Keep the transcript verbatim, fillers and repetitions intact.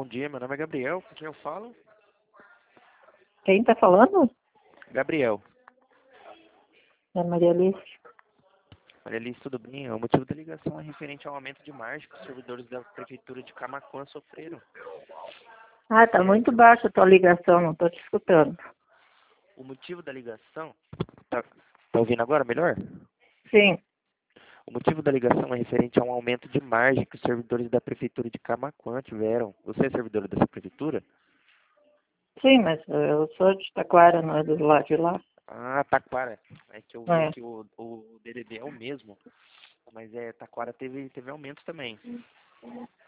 bom dia. Meu nome é Gabriel. Com quem eu falo? Quem tá falando? Gabriel. É Maria Alice. Maria Alice, tudo bem? O motivo da ligação é referente ao aumento de margem que os servidores da Prefeitura de Camaquã sofreram. Ah, tá muito baixa a tua ligação, não tô te escutando. O motivo da ligação... Tá, tá ouvindo agora melhor? Sim. O motivo da ligação é referente a um aumento de margem que os servidores da Prefeitura de Camaquã tiveram. Você é servidora dessa Prefeitura? Sim, mas eu sou de Taquara, não é do lado de lá. Ah, Taquara. É que eu vi É. aqui o, o D D D é o mesmo. Mas é, Taquara teve, teve aumento também.